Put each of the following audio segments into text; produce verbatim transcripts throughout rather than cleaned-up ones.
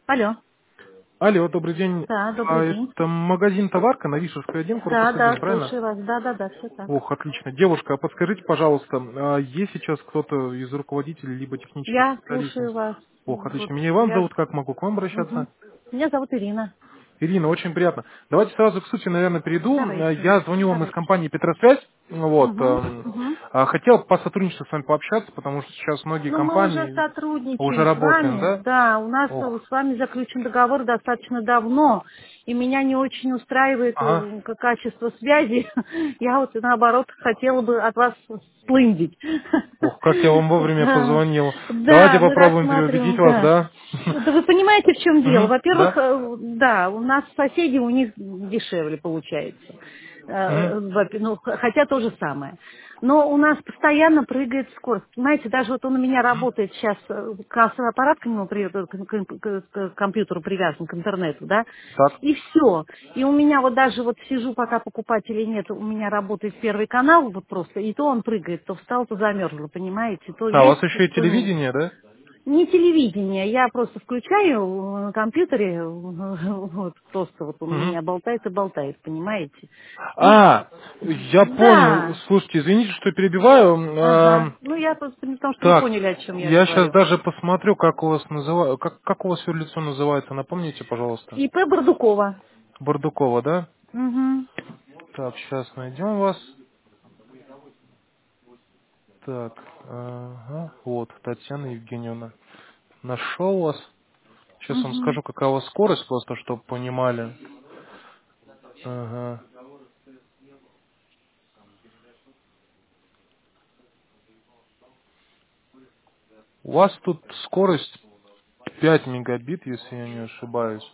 Алло. Алло, добрый день. Да, А, добрый день. это магазин «Товарка» на Вишерской один, Да, корпус один, да, правильно? слушаю вас. Да, да, да, все так. Ох, отлично. Девушка, а подскажите, пожалуйста, а есть сейчас кто-то из руководителей либо технических Я специалистов? слушаю вас. Ох, Вот отлично. Меня Иван я. зовут, как могу к вам обращаться? Мгм. Меня зовут Ирина. Ирина, очень приятно. Давайте сразу к сути, наверное, перейду. Э, Давайте. Я звоню вам из Давайте. компании «Петросвязь». Вот. Угу, эм, угу. а, Хотел по сотрудничеству с вами пообщаться, потому что сейчас многие Ну, мы уже компании уже сотрудничаем с работаем, вами. да? Да, у нас Ох. с вами заключен договор достаточно давно, и меня не очень устраивает Ага. э, к- качество связи. Я вот, наоборот, хотела бы от вас сплындить. Ох, как я вам вовремя Да, позвонил. Давайте да, мы попробуем переубедить рассматриваем, вас, да. да? Да вы понимаете, в чем дело? Мгм, Во-первых, да? э, да, у нас соседи, у них дешевле получается. Мгм, Э, во- ну, х- хотя то же самое. Но у нас постоянно прыгает скорость. Понимаете, даже вот он у меня работает сейчас, э, кассовый аппарат к нему при- к, к- к- к компьютеру привязан, к интернету, да, так. и все. И у меня вот даже вот сижу, пока покупателей нет, у меня работает первый канал, вот просто, и то он прыгает, то встал, то замерзло, понимаете, то А, у вас есть, еще и то нет. телевидение, да? Не телевидение, я просто включаю на компьютере, вот просто вот он у Мгм. меня болтает и болтает, понимаете? И А, я понял. да, Слушайте, извините, что перебиваю. ага. Ам, Ну я просто не потому, что вы Так, поняли, о чем я я сейчас говорю. даже посмотрю, как у вас называют, как, как у вас все лицо называется, напомните, пожалуйста. И П. Бардукова. Бардукова, да? Угу. Так, сейчас найдем вас. Так, ага, вот, Татьяна Евгеньевна. Нашел вас. Сейчас вам Угу. скажу, какая у вас скорость, просто чтобы понимали. Ага. У вас тут скорость пять мегабит, если я не ошибаюсь.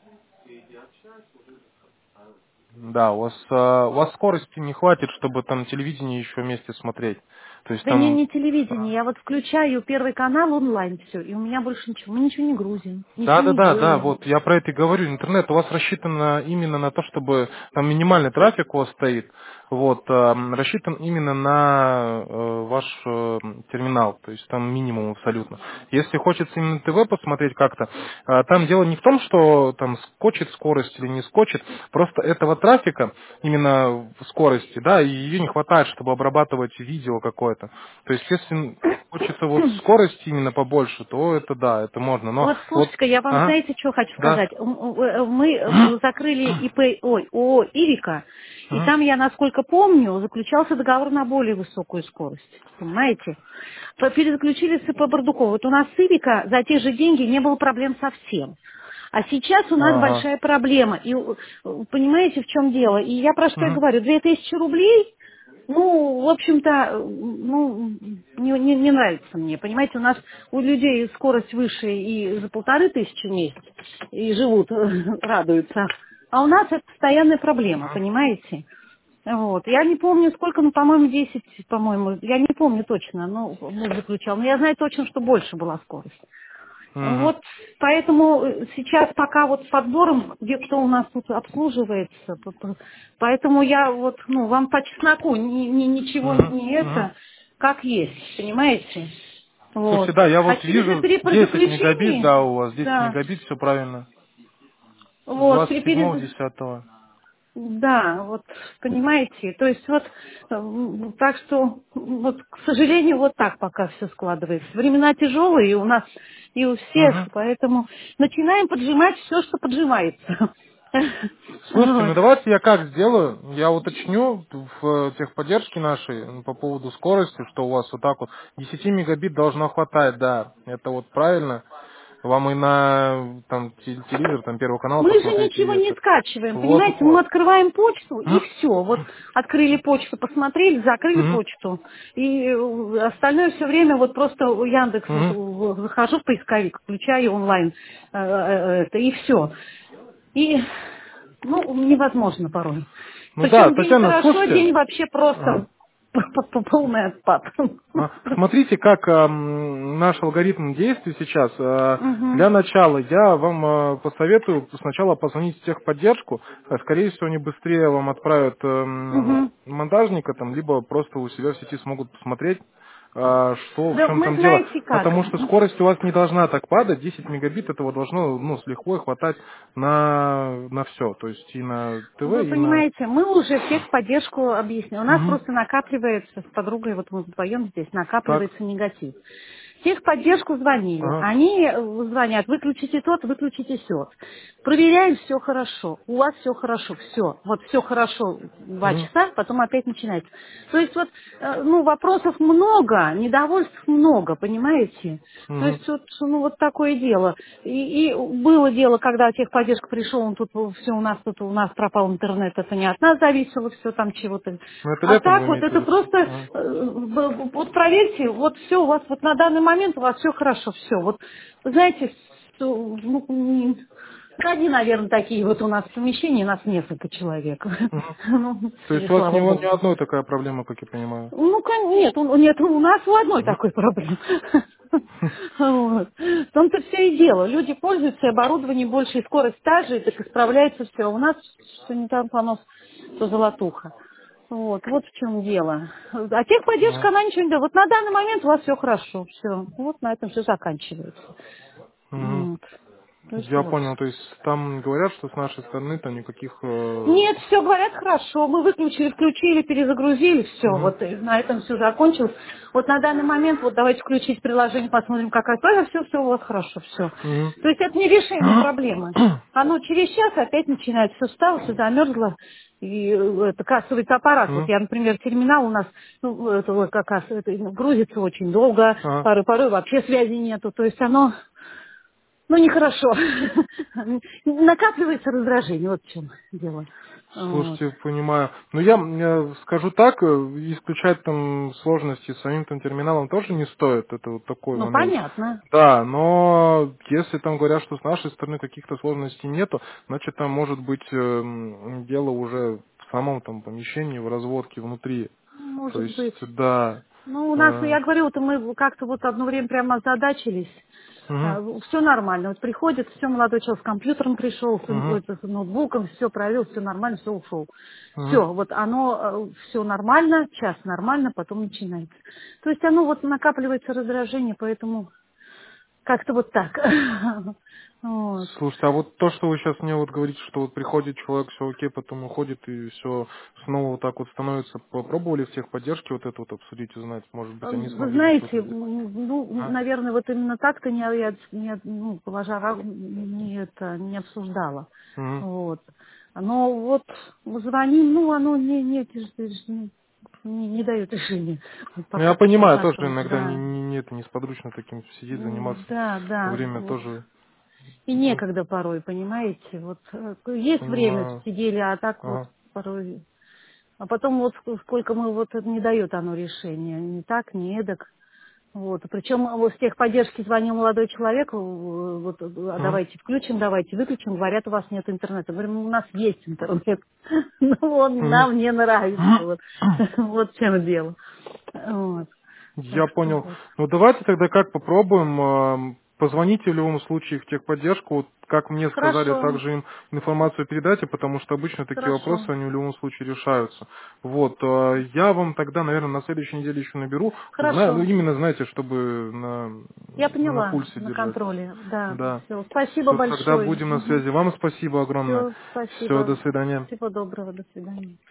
Да, у вас, а, у вас скорости не хватит, чтобы там телевидение еще вместе смотреть. То есть Да не, там... не телевидение, я вот включаю первый канал онлайн все, и у меня больше ничего, мы ничего не грузим, Да, ничего да, не да, да, делаем. вот я про это и говорю. Интернет у вас рассчитан на- именно на то, чтобы там минимальный трафик у вас стоит. Вот, ам, рассчитан именно на э, ваш э, терминал, то есть там минимум абсолютно. Если хочется именно ТВ посмотреть как-то, а, там дело не в том, что там скочит скорость или не скочит, просто этого трафика, именно в скорости, да, и ее не хватает, чтобы обрабатывать видео какое-то. То есть если хочется вот скорости именно побольше, то это да, это можно. Но Вот, вот, слушайте-ка, я вам, ага, знаете, что хочу да, сказать? М, м, э, Мы э, закрыли ИП, ой, ООО «Ирика», и мгм, там, я насколько помню, заключался договор на более высокую скорость. Понимаете? П- Перезаключили с ИП Бардукова. Вот у нас с «Ирика» за те же деньги не было проблем совсем. А сейчас у нас ага, большая проблема. И э, понимаете, в чем дело? И я про что и мгм, говорю. Две тысячи рублей, ну, в общем-то, э, ну, не, не- не нравится мне. Понимаете, у нас у людей скорость выше и за полторы тысячи в месяц, и живут, радуются. А у нас это постоянная проблема, понимаете? Вот. Я не помню, сколько, ну, по-моему, десять, по-моему, я не помню точно, ну, мы заключал. Но я знаю точно, что больше была скорость. мгм. Вот поэтому э, сейчас пока вот с подбором, где кто у нас тут обслуживается, п- п- поэтому я вот, ну, вам по чесноку, ни- ни- ничего Мгм, не мгм. это, как есть, понимаете? Слушайте, Вот. да, я А вот через вижу при десять мегабит, предзаключении, да, у вас десять да, мегабит, все правильно. С вот, двадцать при седьмого перез- десятого. да, вот, понимаете, то есть вот, э, так что, вот, к сожалению, вот так пока все складывается. Времена тяжелые у нас и у всех, Мгм. поэтому начинаем поджимать все, что поджимается. Слушайте, Вот. ну давайте я как сделаю, я уточню в э, техподдержке нашей м, по поводу скорости, что у вас вот так вот десять мегабит должно хватать, да, это вот правильно. Вам и на там те- телевизор, там первый канал Мы же посмотреть и ничего не это. скачиваем, Вот, понимаете? Мы вот. открываем почту и М? все. Вот открыли почту, посмотрели, закрыли Мгм. почту. И э, остальное все время вот просто у Яндекс вот, Мгм. э, захожу в поисковик, включаю онлайн э, э, это, и все. И, ну, невозможно порой. Ну да, Причем день Татьяна, хорошо, слушайте. день вообще Ага. просто полный отпад. А, Смотрите, как ам, наш алгоритм действий сейчас. А, Мгм, Для начала я вам а, посоветую сначала позвонить в техподдержку. А, Скорее всего, они быстрее вам отправят ам, мгм. монтажника, там, либо просто у себя в сети смогут посмотреть. а, что, в Да, чем мы там дело. знаете как. Потому что скорость у вас не должна так падать, десять мегабит этого должно, ну, с лихвой хватать на, на все, то есть и на ТВ, Вы и на... понимаете, мы уже всех поддержку объяснили. У нас Мгм. просто накапливается, с подругой, вот мы вдвоем здесь, Так, накапливается негатив. Техподдержку звонили. ага, Они э, звонят, выключите тот, выключите сё. Проверяем, все хорошо. У вас все хорошо, все. Вот все хорошо два мгм, часа, потом опять начинается. То есть вот, э, ну, вопросов много, недовольств много, понимаете? То мгм. есть вот, ну, вот такое дело. И, и было дело, когда техподдержка пришел, он тут все у нас, тут у нас пропал интернет, это не от нас зависело, все там чего-то. Ну, это А летом так вы вот, имеете в это виду? просто, э, Ага. б- вот проверьте, вот все у вас, вот на данный момент у вас все хорошо, все. Вот, вы знаете, что, ну, м, одни, наверное, такие вот у нас в помещении, нас несколько человек. Мгм. Ну, То есть и у вас не, слава ни богу. одной такая проблема, как я понимаю? Ну, кон- нет, у- нет, у нас у одной такой проблемы. Вот. В том-то все и дело. Люди пользуются, оборудование больше, и скорость та же, и так исправляется все. У нас что не там понос, то золотуха. Вот, вот в чем дело. А техподдержка, Ну, она ничего не дает. Вот на данный момент у вас все хорошо, все. Вот на этом все заканчивается. мгм. Вот. То есть Я вот. понял, то есть там говорят, что с нашей стороны там никаких... э, Нет, все говорят хорошо. Мы выключили, включили, перезагрузили, все. мгм, Вот и на этом все закончилось. Вот на данный момент, вот давайте включить приложение, посмотрим, какая тоже, все, все у вас хорошо, все. мгм. То есть это не решение проблемы. Оно через час опять начинает, все стало, все замерзло. И э, это кассовый аппарат. Вот Мгм. я, например, терминал у нас, ну, это вот как раз это, грузится очень долго, Ага. порой-порой вообще связи нету. То есть оно ну, нехорошо. Накапливается раздражение, вот в чем дело. Вот. Слушайте, понимаю. Но я э, скажу так, э, исключать там сложности с самим там терминалом тоже не стоит. Это вот такой Ну, момент. понятно. Да, но если там говорят, что с нашей стороны каких-то сложностей нету, значит там может быть э, м, дело уже в самом там помещении, в разводке внутри. То Может есть, быть. да. Ну, у нас, э, я говорю, вот мы как-то вот одно время прямо озадачились. мгм, Все нормально. Вот приходит, все, молодой человек с компьютером пришел, с, ин- мгм, ой, с ноутбуком, все провел, все нормально, все ушел. мгм. Все, вот оно, все нормально, час нормально, потом начинается. То есть оно вот накапливается раздражение, поэтому как-то вот так. Вот. Слушайте, а вот то, что вы сейчас мне вот говорите, что вот приходит человек, все окей, потом уходит и все снова вот так вот становится, попробовали в техподдержке вот это вот обсудить, узнать, может быть, они Вы смогли бы знаете, что-то сделать? м, ну, А? наверное, вот именно так-то не, я не, ну, положа ра- не, это, не обсуждала. Мгм. Вот. Но вот звоним, ну, оно не, не, не, не, не дает решения. Вот Ну, я пока, понимаю, пока тоже что, иногда не, да. не, не это несподручно таким сидеть, М, заниматься. Да, да, Время вот. тоже, И ну, некогда порой, понимаете. Вот э, есть время, понимаю. сидели, а так вот Ага. порой. А потом вот ск- сколько мы, вот это не дает оно решения. Не так, не эдак. Вот. Причем вот с техподдержки звонил молодой человек, э, вот, а Мгм. давайте включим, давайте выключим, говорят, у вас нет интернета. Говорим, у нас есть интернет, но он Мгм. нам не нравится. Вот, вот в чем дело. Вот. Я Так что понял. вот. Ну давайте тогда как попробуем. эм, Позвоните в любом случае в техподдержку. Вот как мне сказали, Хорошо, также им информацию передайте, потому что обычно такие вопросы, хорошо, они в любом случае решаются. Вот. э, Я вам тогда, наверное, на следующей неделе еще наберу. Знаю, ну хорошо. именно, знаете, чтобы на, Я на поняла, пульсе на держать. контроле, да. Да. Все, спасибо Все, тогда большое. будем на связи. Вам спасибо огромное. Все, Все, до спасибо. свидания. Всего доброго, до свидания.